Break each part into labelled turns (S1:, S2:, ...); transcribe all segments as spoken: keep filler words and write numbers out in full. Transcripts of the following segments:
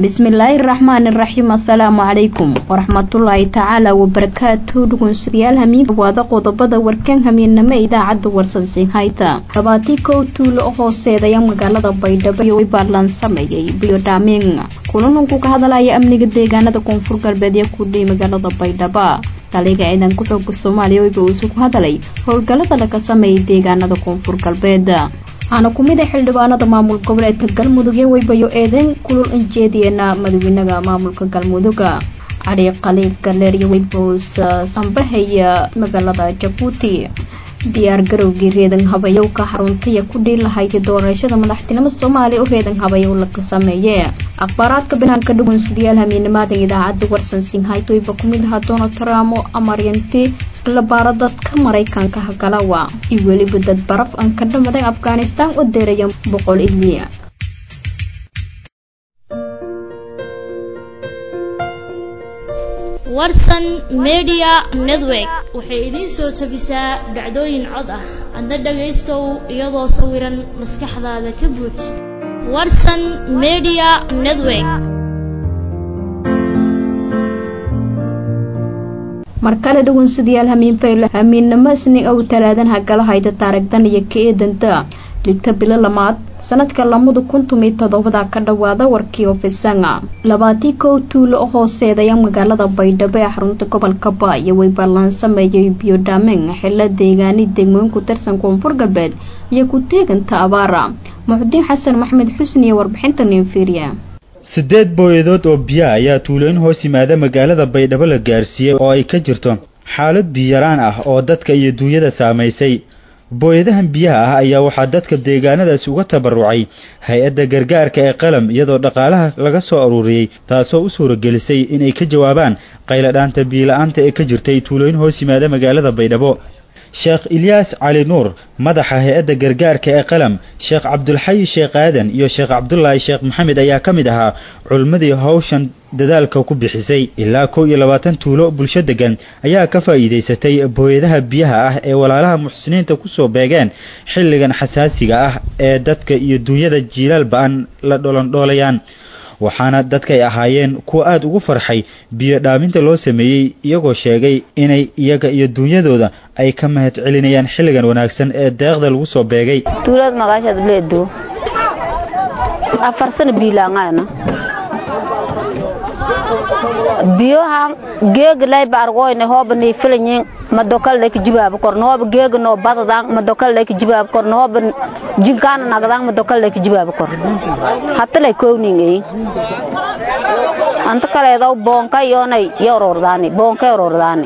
S1: bismillahir rahmanir rahim assalamu alaykum warahmatullahi ta'ala wabarakatuh dhugunsiyaal hamiin wada qodobada warkan hamiinama idaacada warsansin hayta labaatan kow tuulo hooseedaya magaalada Baydhabo iyo Baarlaan sameeyay biyo dhaamin kulanku ka hadalaya amniga deegaanada koonfur galbeed ee ku dhigay magaalada Baydhabo taliga ciidanka xoogga Soomaaliya oo uu ku hadalay howlgallada laga sameeyay deegaanada koonfur galbeed ana kumida xildhibaanada maamulka gobolka Galmudug ee waybayo eedan kulul injeediyana madaxweynaha maamulka Galmudug Ari Qaliib Galeer iyo wayboos sanbahaya magaalada Jabuuti diyaar garowgii reedan habayow ka xarunta ku dhiilahayd doorashada madaxtinimada Soomaaliya oo reedan habayow la ka sameeyay akhbaraadka banaanka dhugunsiyaal hamiinimada idaacada warsansin hayto iba kumid ha Donald Trump oo amaryanti la baaradadka Mareykanka hagalawa iyo waliba dad baraf aan ka dhamaday Afghanistan oo deeraya boqol ilmiya
S2: Warsan Media Network waxay idin soo tabisaa dhacdooyin cod ah adna dhageystow iyadoo sawiran maskaxdaada ka buux Warsan Media Network
S1: markale dhugunsiyaal hamiin fayl hamiinama isni oo talaadan hagala hayda taariikhdan iyo keedanta ligta bilo lamaad sanadka lamada kun iyo toddoba ka dhawaada warkii ofisanga labaatan kow tuulo hooseedaya magaalada Baydhabo ee xarunta gobolka Baa iyo way Baarlaan sameeyay biyo dhaamin xilli deegaani degmooyin ku tirsan koonfur galbeed iyo ku teeganta abaara Muxdiin Xasan Maxmed Xusni iyo warbixinta Ninfiiriya
S3: sideed booyadood oo biyo ayaa tuulooyin hoos yimaada magaalada Baydhabo la gaarsiiyay oo ay ka jirto xaalad biyo yaraan ah oo dadka iyo duunyada saameysay booyadahan biyaha ah ayaa waxaa dadka deegaanadaas uga tabarucay hay'adda gargaarka ee qalam iyadoo dhaqaalaha laga soo ururiyay taasoo u suuragelisay inay ka jawaabaan qayladhaanta biyo la'aanta ee ka jirtay tuulooyin hoos yimaada magaalada Baydhabo Sheekh Ilyas Ali Nuur madaxa hay'adda gargaarka ee qalam Sheekh Cabdulxay Sheekh Aadan iyo Sheekh Cabdullaahi Sheekh Maxamed ayaa kamid ahaa culmadii hawshan dadaalka ku bixisay ilaa kow iyo labaatan tuulo bulsho degan ayaa ka faa'iideysatay booyadaha biyaha ah ee walaalaha muxsiniinta ku soo beegeen xilligan xasaasiga ah ee dadka iyo duunyada jiilal baan la dholan dhoolayaan waxaana dadka ay ahaayeen kuwa aad ugu farxay biyo dhaaminta loo sameeyay iyagoo sheegay inay iyaga iyo duunyadooda ay ka mahad celinayaan xilligan wanaagsan ee deeqda lagu soo beegay
S4: tuulad magaashad leedo afar sano biilaangana biyoha geeg lay bargoyne hobni filanyin madokal lek jibaab korno hob geeg no badadang madokal lek jibaab korno hob jinkana nagadang madokal lek jibaab kor hatta lay kowningay anta kale daw bonka yonay yorordani bonka yorordani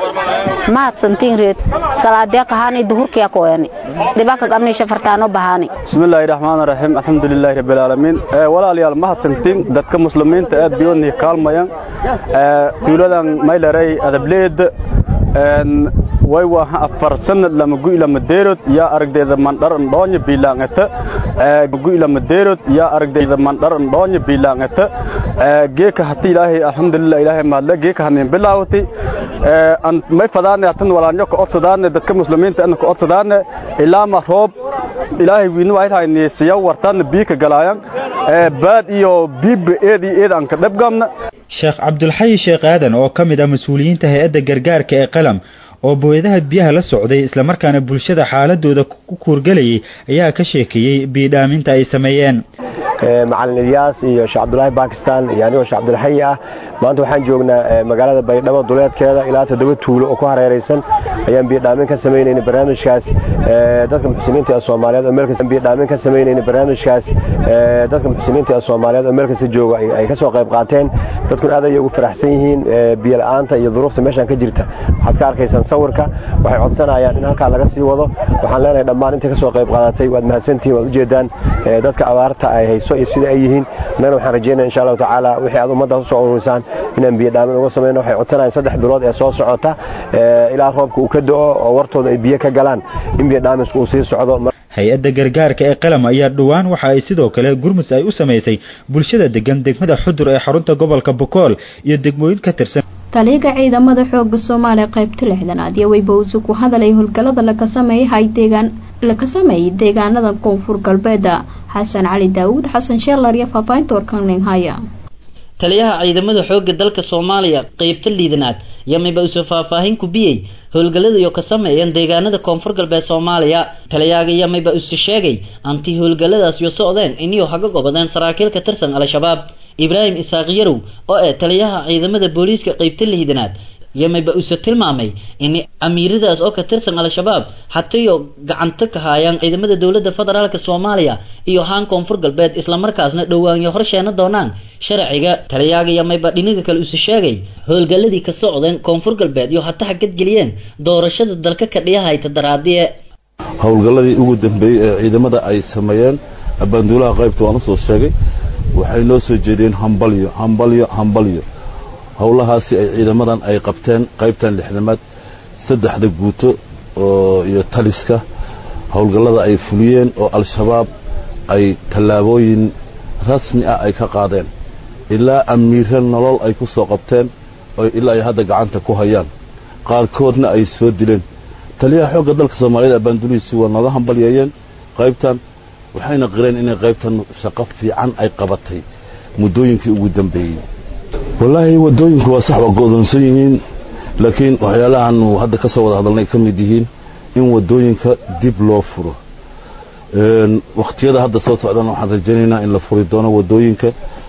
S4: ma santin reed salaadiya kahani duhurkiya koyani dibaka gamni shafartaano bahani
S5: bismillahir rahmanir rahim alhamdulillahi rabbil alamin walaalyaal ma santin dadka muslimiinta aad biyooni kaalmayan tuuladan maylaray adableed een way waa afar sanad lama gu ila madeerod ya aragdeeda mandar ndoonya bilaangata ee gu ila madeerod ya aragdeeda mandar ndoonya bilaangata ee geeka hati ilaahay alxamdulillah ilaahay maadla geeka haneen bilaawti ee an may fadaan tan walaanyo ka odsadaan dadka muslimiinta an ka odsadaan ilaa ma roob ilaahay wiinu ay tahay neesiya wartaan biika galaayan ee baad iyo bib eedi eedan ka dhabgamna
S3: Sheekh Cabdulxay Sheekh Aadan oo kamid ah mas'uuliyiinta hay'adda gargaarka ee qalam oo booyadaha biyaha la socday isla markaana bulshada xaaladooda ku kuurgalayay ayaa ka sheekiyay biyo dhaaminta ay sameeyeen
S6: ee macallin Ilyas iyo Sheekh Cabdullaahi Pakistan yani oo Sheekh Cabdulxay ah maanta waxaan joognaa magaalada Baydhabo duleedkeeda ilaa toddoba tuulo oo ku hareeraysan ayaan biyo dhaamin ka sameeynay barnaamijkaas ee dadka muxsiniinta ee Soomaaliyeed oo meelka biyo dhaamin ka sameeynay barnaamijkaas ee dadka muxsiniinta ee Soomaaliyeed oo meelka jooga ay ka soo qayb qaateen dadku aad ay ugu faraxsan yihiin biyo la'aanta iyo duruufta meeshan ka jirta waxaad ka arkaysaan sawirka waxay codsanayaan in halka laga sii wado waxaan leenahay dhammaan inta ka soo qayb qaadatay waad mahadsantihiin waad u jeedaan dadka abaarta ay hayso iyo sida ay yihiin nana waxaan rajeynayaa insha Allah taala wixii aad ummadda soo ururisaan inaan biyo dhaamin uga sameeyno waxay codsanayaan saddex bilood ee soo socota ilaa roobka uu ka da'o oo wartooda ay biyo ka galaan in biyo dhaamis uu sii socdo
S3: hay'adda gargaarka ee qalam ayaa dhawaan waxa ay sidoo kale gurmus ay u sameysay bulshada degan degmada Xudur ee xarunta gobolka Boqol iyo degmooyin ka tirsan taliga ciidamada xoogga Soomaaliya qaybta lixdanaad iyo waybowsu ku hadalay howlgallada laga sameeyay deegaan laga sameeyay deegaanada koonfur galbeed Xasan Cali Daawud Xasan Sheelar iyo faafaynta warkan haya
S7: taliyaha ciidamada xoogga dalka Soomaaliya qaybta liidanaad yamayba usoo faahfaahin ku biyay howlgallada iyo ka sameeyeen deegaanada koonfur galbeed Soomaaliya taliyaha yamayba usoo sheegay anti howlgalladaas iyo socdeen inuu haga gobadeen saraakiil ka tirsan al-shabaab Ibrahim Isaaq Yarow oo ah taliyaha ciidamada booliiska qaybta liidanaad yamayba usoo tilmaamay in amiiradaas oo ka tirsan al-shabaab hatayo gacanta ka hayaan ciidamada dawladda federaalka Soomaaliya iyo haan koonfur galbeed isla markaasna dhawaan iyo horsheena doonaan sharciga taliyaha yamayba dhinaga kale usoo sheegay howlgalladii ka socdeen koonfur galbeed iyo hataa xagad galiyeen doorashada dalka ka dhiyahayta daraadiye
S8: howlgalladii ugu dambeeyay ee ciidamada ay sameeyeen abaanduulaha qaybta waan soo sheegay waxay noo soo jeedeen hambalyo hambalyo hambalyo howlahaasi ay ciidamadan ay qabteen qaybtan lixdamaad saddexda guuto oo iyo taliska howlgallada ay fuliyeen oo al-shabaab ay tallaabooyin rasmi ah ay ka qaadeen ilaa amiiran nolol ay ku soo qabteen oo ilaa ay hadda gacanta ku hayaan qaarkoodna ay soo dileen taliyaha xoogga dalka Soomaaliyeed abaandulihiisi waa nooga hambalyeeyeen qaybtan waxayna qireen inay qaybtan shaqo fiican ay qabatay muddooyinkii ugu dambeeyay wallahi wadooyinku waa sax waa go'doonsan yihiin laakiin waxyaalahan hadda ka soo wada hadalnay ka mid yihiin in wadooyinka dib loo furo een waqtiyada hadda soo socdaan waxaan rajaynaynaa in la furi doono wadooyinka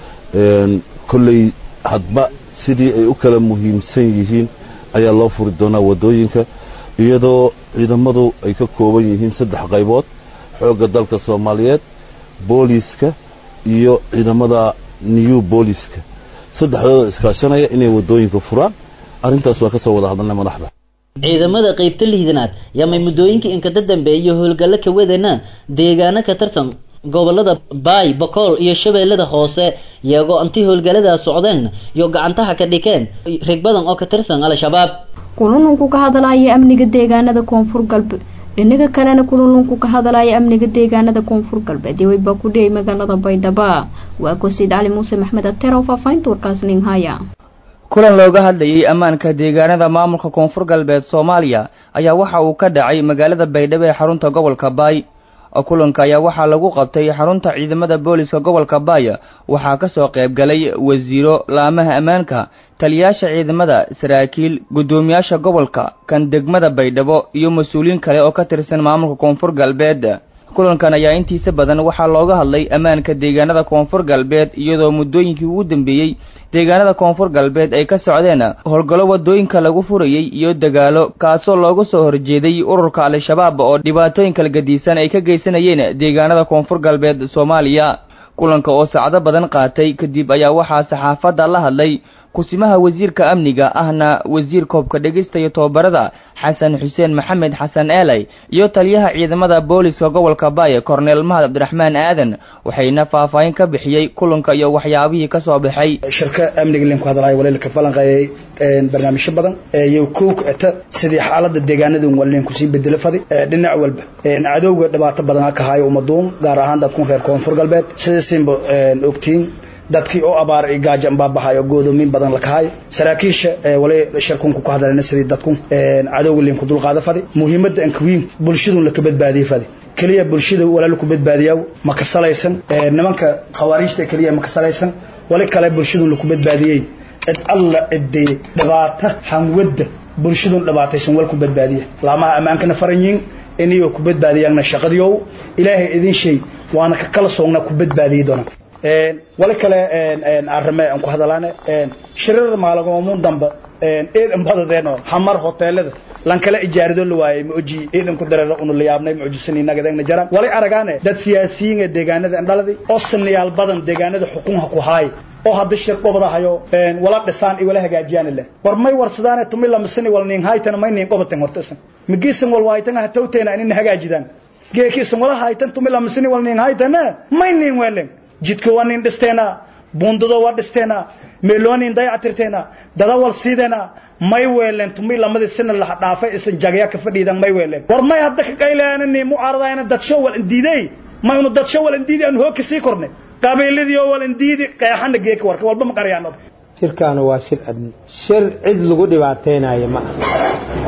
S8: een kulli hadba sidii ay u kala muhiimsan yihiin ayaa loo furi doonaa wadooyinka iyadoo ciidamadu ay ka kooban yihiin saddex qaybood xoogga dalka Soomaaliyeed booliiska iyo ciidamada new booliiska saddexdooda iskaashanaya inay wadooyinka furaan arintaas waa ka soo wada hadalnay madaxda
S7: ciidamada qaybta liidanaad yamay muddooyinkii in ka dambeeyay howlgallo ka wadana deegaano ka tirsan gobolada Baay Bakool iyo Shabeellada Hoose iyagoo anti howlgallada socdeen iyo gacantaha ka dhigeen rag badan oo ka tirsan al-shabaab
S1: kulunku ka hadalaya amniga deegaanada koonfur galbeed dhinaga kalena kulunku ka hadalaya amniga deegaanada koonfur galbeed way ba ku dhigay magaalada Baydhabo waa ku Said Ali Muuse Maxmed Atero faafaynta warkaas nin haya
S9: kulan looga hadlayay ammaanka deegaanada maamulka koonfur galbeed Soomaaliya ayaa waxa uu ka dhacay magaalada Baydhabo ee xarunta gobolka Baay kulanka ayaa waxa lagu qabtay xarunta ciidamada booliska gobolka Baay waxa ka soo qayb galay wasiiro laamaha ammaanka taliyaasha ciidamada saraakiil gudoomiyaasha gobolka kan degmada Baydhabo iyo mas'uuliin kale oo ka tirsan maamulka koonfur galbeed kulankan ayaa intiisa badan waxa looga hadlay ammaanka deegaanada koonfur galbeed iyadoo muddooyinkii ugu dambeeyay deegaanada koonfur galbeed ay ka socdeen howlgallo wadooyinka lagu furayay iyo dagaalo kaasoo looga soo horjeeday ururka al-shabaab oo dhibaatooyin kala gadisan ay ka geysanayeen deegaanada koonfur galbeed Soomaaliya kulanka oo saacado badan qaatay kadib ayaa waxaa saxaafadda la hadlay kusimaha wasiirka amniga ahna wasiir koobka dhageysta iyo tababarada Xasan Xuseen Maxamed Xasan Eelay iyo taliyaha ciidamada booliska gobolka Baay Cornel Mahad Abdiraxmaan Aadan waxayna faahfaahin ka bixiyay kulanka iyo waxyaabihii ka soo baxay
S10: shirka amniga linku hadalay walaalka falanqeeyay een barnaamijyo badan iyo kook ata sidii xaaladda deegaanada walleen ku sii bedel faday dhinac walba een cadowga dhibaato badan ka hayo umadoon gaar ahaan dadku reer koonfur galbeed sidii simbo een ogtiin dadkii oo abaar ay gaajan baabahayo godoomin badan la kahay saraakiisha walay shirkunku ku hadalna sidii dadku een cadowga linku dul qaada faday muhiimadda an kuwiin bulshadu la ka badbaadiyo faday kaliya bulshada walaal ku badbaadiyo ma ka salaysan nimanka khawaarijta kaliya ma ka salaysan wali kale bulshadu la ku badbaadiyay cid alla cidii dhibaato hanwada bulshadu dhibaataysan wal ku badbaadiyo laamaha amaankana faranyin inay ku badbaadiyaan shaqadiyo ilaahay idin shay waana ka kala soogna ku badbaadiyo doona een wala kale een een arrimay aan ku hadalaana een shirar maalmo damba een eedan badadeeno hamar hoteelada lan kala ijaarado la waayay ma oji eedan ku dareero unu la yaabnay ma ojisanay nagadayna jaran wala aragaane dad siyaasiyiin ee deegaanada andhaladi oo sanyaal badan deegaanada xukunka ku haay oo hadda shir qobada hayo een wala dhisaan iyo wala hagaajiyaan leh war may warsadaan tumila masani wal nin haytan may nin qobatan hortaysan magiisan wal waaytan ha tawteena in hagaajidaan geekiisan wala haytan tumila masani wal nin haytan may nin weelen jidka waa nin dhisteena buundada waa dhisteena meeloonin dayactirteena dada wal siidena may weelen tumi lamada sano la dhaafay isan jagaya ka fadhiidan may weelen war may hadda ka qaylaanani mucaaradayna dad show wal indiiday may unu dad show wal indiiday aan hoog si korne qabiiladii oo wal indiiday qeexana geeka warka walba ma qariyaan
S11: shirkaana waa shir adni shir cid lagu dhibaateenayo ma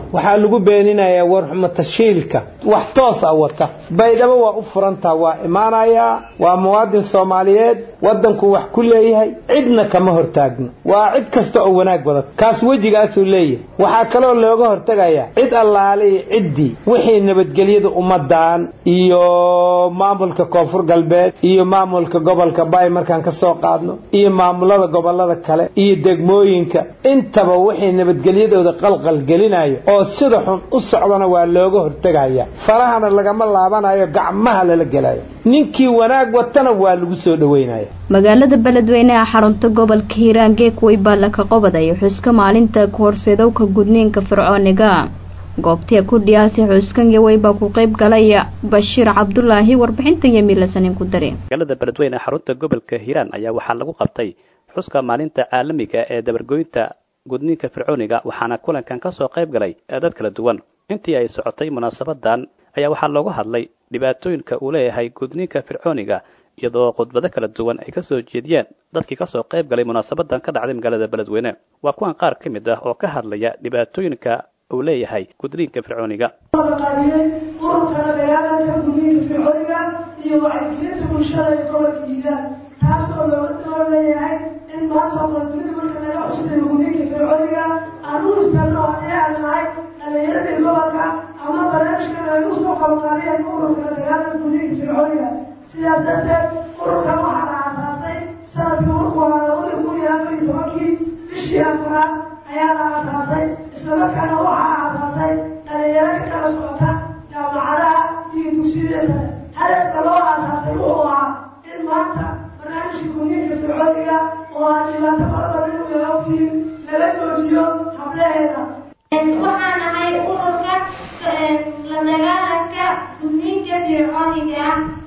S11: waxaa lagu beeninayaa warxumo tashiilka wax toos ah wata baydhabo waa u furantaa waa imaanayaa waa muwaadin Soomaaliyeed wadanku wax ku leeyahay cidna kama hortaagno waa cid kasta oo wanaag wada kaas wajigaas uu leeyahay waxa kale oo looga hortagayaa cid allaale cidii wixii nabadgelyada ummadaan iyo maamulka koonfur galbeed iyo maamulka gobolka Bay markaan ka soo qaadno iyo maamulada gobolada kale iyo degmooyinka intaba wixii nabadgelyadooda qalqal gelinayo oo sida xun u socdana waa looga hortagayaa farahana lagama laabanayo gacmaha la galayo ninkii wanaag watana waa lagu soo dhaweynaya
S1: magaalada beledweyne ee xarunta gobolka Hiiraan geekway baa la ka qabaday xuska maalinta ku horseedowka gudniinka fircooniga goobtii ku dhiyaasay xuskan wayba ku qayb galaya Bashiir Cabdullaahi warbixintan yamilasanin ku dareen
S12: magaalada beledweyne ee xarunta gobolka Hiiraan ayaa waxaa lagu qabtay xuska maalinta caalamiga ee dabargoynta gudniinka fircooniga waxaana kulankan ka soo qayb galay dad kala duwan intii ay socotay munaasabadan ayaa waxaa looga hadlay dhibaatooyinka uu leeyahay gudniinka fircooniga iyadoo khudbado kala duwan ay ka soo jeediyeen dadkii ka soo qayb galay munaasabadan ka dhacday magaalada beledweyne waa kuwan qaar ka mid ah oo ka hadlaya dhibaatooyinka uu leeyahay gudniinka fircooniga
S13: ururka dagaalanka gudniinka fircooniga iyo wacyigelinta bulshada ee gobolka Hiiraan taas oo loo leeyahay in maanta dunida marka laga xusayo gudniinka fircooniga aan u istaagno ayaan nahay dhalinyarada gobolka ama barnaamijka ay u soo qabanayaan ururka dagaalanka gudniinka fircooniga sidaas darteed ururkan waxaa la aasaasay sanadkii ururku waa labada kun iyo afar iyo tobankii bishii afraad ayaa la aasaasay isla markaana waxaa aasaasay dhalinyaro ka kala socota jaamacadaha iyo dugsiyada sare hadafka loo aasaasay wuxuu ahaa in maanta barnaamijka gudniinka fircooniga oo aan dhibaato fara badan u yaogtiin laga joojiyo hablaheeda
S14: waxaan nahay ururka la dagaalanka gudniinka fircooniga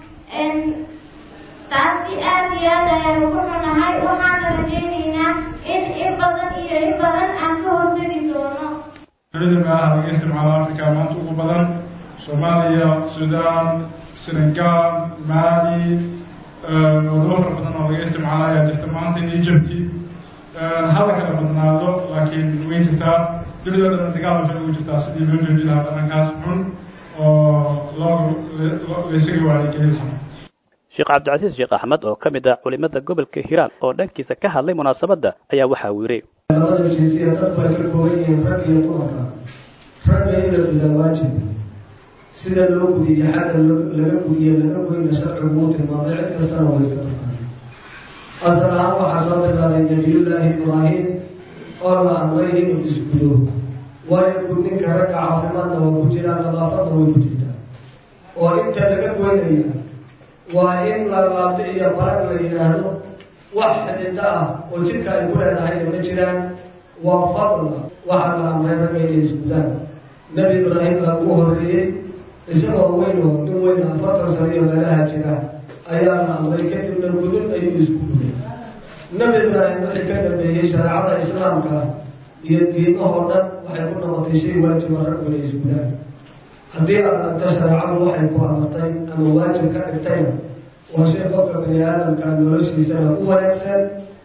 S14: taasi aad iyo aad ayaanu ku xunahay waxaana rajaynaynaa in in badan iyo in badan aan ka hortegi doono
S15: dowladda meelaha laga isticmaalo Afrika maanta ugu badan Soomaaliya, Suudaan, Senegal, Mali wadamo fara badan oo laga isticmaalo ayaa jirta maanta in Egypt hal kala badnaado laakiin way jirtaa dowladda dagaal waxay ugu jirtaa sidii loo joojin lahaa dhankaas xun oo loo leeyahay wacyigelin lahaa
S12: Sheekh Cabdicasiis Sheekh Axmed oo kamid ah culimada gobolka Hiiraan oo dhankiisa ka hadlay munaasabada ayaa waxa uu yiri
S16: labada jinsiyad dad bay ka kooban yihiin rag iyo dumarka ragga in la gudaa waajib sida loo gudiyo xagga laga gudiyo laga goyna sharcigu uu tilmaamay cid kastana waa iska taqaan asal ahaan waxaa soo bilaabay nabiyullaahi ibraahim oo la amray inuu isgudo waayo gudninka ragga caafimaadna waa ku jiraa nadaafadna way ku jirtaa oo inta laga goynaya waa in la laabto iyo barag la yidhaahdo wax xidida ah oo jidka ay ku leedahayna ma jiraan waa fadla waxaa la amray ragga inay isgudaan nebi ibraahim baa ugu horreeyey isagoo weyn oo nin weyn afartan sano iyo meelaha jira ayaa la amray kadibna gudun ayuu isku guday nebi ibraahim wixii ka dambeeyey shareecada islaamka iyo diimahoo dhan waxay ku noqotay shay waajiba raggu inay isgudaan haddii aad aragto shareecadu waxay ku amartay ama waajib ka dhigtayna waa shay qofka bani aadamka noloshiisana u wanaagsan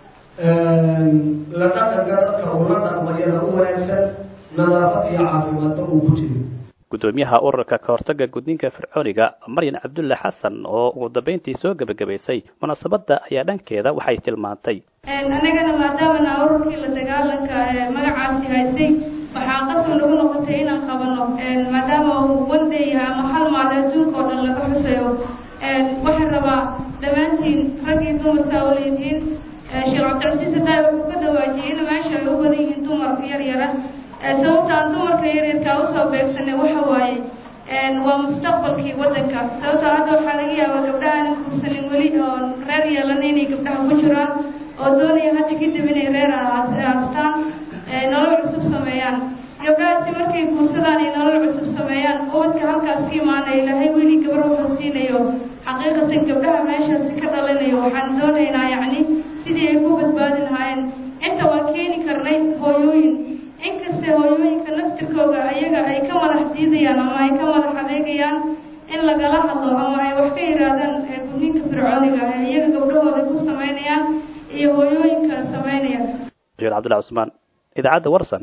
S16: la dhaqanka dadka uu la dhaqmayana u wanaagsan nadaafad iyo caafimaadba uu ku jiro
S12: gudoomiyaha ururka ka hortagga gudniinka fircooniga Maryan Cabdulle Xasan oo ugu dambeyntii soo gabagabaysay munaasabada ayaa dhankeeda waxay tilmaantay
S17: anagana maadaama ururkii la dagaalanka magacaasi haystay waxaa qasab nagu noqotay inaan qabano maadaama uu wanday ama hal maal adduunka oo dhan laga xusayo waxaan rabaa dhammaantiin rag iyo dumar saa u leedihiin Sheekh Cabdicasiis hadaa wuxuu ka dhawaajiyey in meesha ay u badan yihiin dumar yar yara sababtaan dumarka yaryarka usoo beegsanay waxa waaye waa mustaqbalkii wadanka sababtaa hadda waxaa laga yaabaa gabdhaha aan guursanin weli oo reer yeelana inay gabdhaha ku jiraan oo doonaya hadda kadib inay reer aastaan nolol cusub sameeyaan gabdhahaasi markay guursadaan ay nolol cusub sameeyaan ubadka halkaas ka imaanaya ilaahay weli gabar wuxuu siinayo xaqiiqatan gabdhaha meeshaasi ka dhalanayo waxaan doonaynaa yacni sidii ay ku badbaadi lahaayeen inta waa keeni karnay hooyooyin inkastee hooyooyinka naftirkooda ayaga ay ka madax diidayaan ama ay ka madax adeegayaan in lagala hadlo ama ay wax ka yidhaahdaan gudniinka fircooniga ee iyaga gabdhahooda ku samaynayaan iyo hooyooyinka samaynaya
S12: Sheekh Cabdulle Cusmaan idaacadda Warsan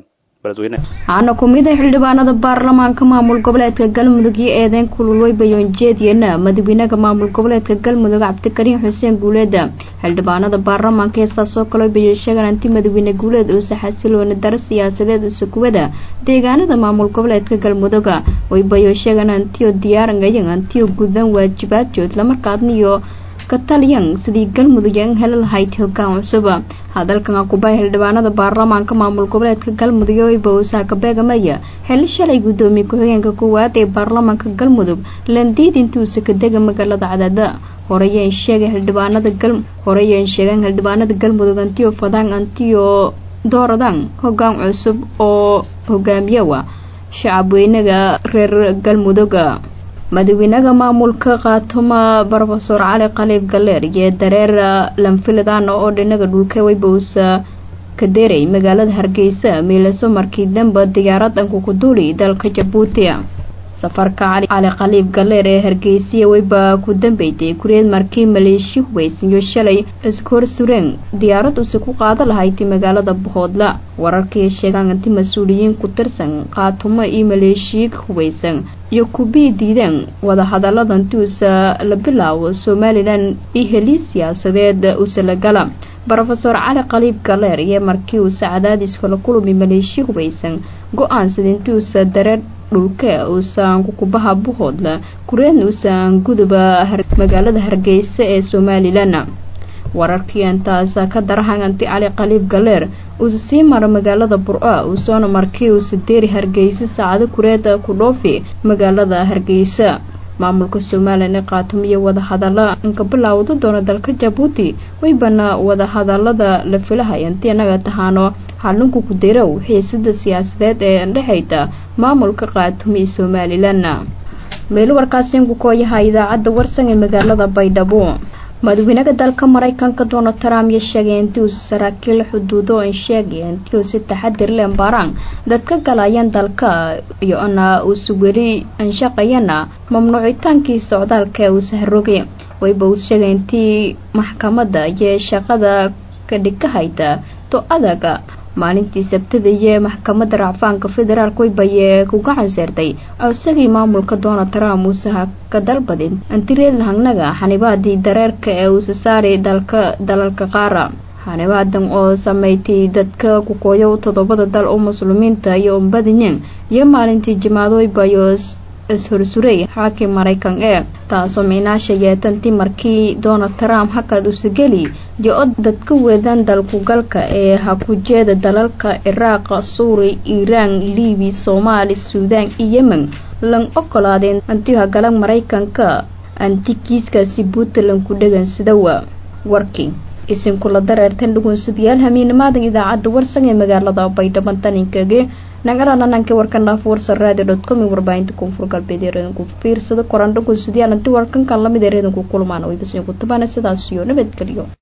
S12: beledweyne
S1: ana kumida xildhibaanada baarlamaanka maamul goboleedka galmudug iyo eedeyn kululway bayoon jeediyana madaxweynaha maamul goboleedka galmudug cabdikariin xuseen guuleed xildhibaanada baarlamaanka ee saasoo kale bayay sheegan anti madaxweyne guuleed oo saxasiloona dar siyaasadeed u sukuwada deegaanada maamul goboleedka galmudug way bayo sheegan anti diyaaranayeen anti gudan waajibaadkood la markaadniyo ka taliyan sidii galmudug ay heli lahayd hoggaan cusub hadalkan ku bay xildhibaanada baarlamaanka maamul goboleedka galmudug oo bowsa ka beegamaya xil shalay gudoomiye ku-xigeenka koowaad ee baarlamaanka galmudug landiid intuu ka dega magaalada Cadaada horeyeen sheegay xildhibaanada gal horeyeen sheegan xildhibaanada galmudug antiyo fadaan antiyo dooradan hoggaan cusub oo hogaamiyaha shacabweynaha reer galmudug madaxweynaha maamulka qaatoma Professor Cali Qaliib Galeer iyo dareer lanfiladaan oo dhinaca dhulka way bowsa ka deeray magaalada Hargeysa meelaso markii dambe diyaaradan ku duulay dalka Djibouti safarka Cali Qaliib Galeer ee Hargeysa way ba ku dambeeyay kureed markii Maleeshiya weysiyo shalay iskoor sureen diyaarad uu ku qaada lahayd magaalada Bohodla wararkii sheegan intii mas'uuliyiin ku tirsan qaatoma iyo Maleeshiya weysan iyo kubii diidan wada hadaladan tuusa la bilaawo Somaliland iyo heli siyaasadeed uu salagala Professor Cali Qaliib Galeer iyo markii uu saacadaadis kala kulmi Maleeshiya weysan go'aan sidintuusa dareer dhulka uu saan ku kubaha Bohodla kureen uu saan guduba magaalada Hargeysa ee Somaliland wararkii intaas ka darahan anti Cali Qaliib Galeer uu sii mar magaalada Burco uu soo markii uu sideeri Hargeysa saacado kureed ku dhoofi magaalada Hargeysa maamulka Somaliland qaatomiye wada hadalla inka bilowdo doona dalka Djibouti way bana wada hadallada la filahay intii anaga tahaano halunku ku deerow xiisada siyaasadeed ee dhaxayta maamulka qaatomiye Somaliland meel warkaasin ku kooyahay idaacada warsan ee magaalada Baydhabo madaxweynaha dalka Mareykanka Donald Trump ayaa sheegay intii uu saraakiil xuduudo ay sheegeen intii uu si taxadir leh baaraan dadka galayaan dalka iyo ana uu suwiri an shaqayna mamnuucitaankii socdaalka uu sahrogay way buu sheegay intii maxkamadda iyo shaqada ka dhigahayda to adaga maalintii Sabtida ee maxkamadda racfaanka federaalka way bayee ku gacan saartay awsadii maamulka Donald Trump uu saha ka dalbadin antireed lahanaga xanibaadii dareerka ee uu saaray dalka dalalka qaar xanibaadan oo sameeyay dadka ku kooyo todobada dal oo muslimiinta iyo umbadinyan iyo maalintii Jimcaado way bayos ishursuray xaakim Mareykan ee taasoo meenaasha yeetantii markii Donald Trump hakad u sigeli iyo dadka weedan dalku galka ee ha ku jeeda dalalka Iraq, Suuriya, Iran, Liibi, Soomaali, Suudaan iyo Yemen lan ogolaadeen antii hagalan Mareykanka antikiiskaasi Puntland ku dhagan sida warkii isin kula dareertan dhugun sidayaal hamiinimada idaacada warsan ee magaalada Baydhabo taninkaga nagarana nanka warkan dhaaf warsan radio dot com warbaahinta koonfur galbeed ee ku fiirsada qoraan dhugun sidayaal antii warkan kan lamid ee ku kulmaan way bisin ku tabana sidaas iyo nabadgelyo.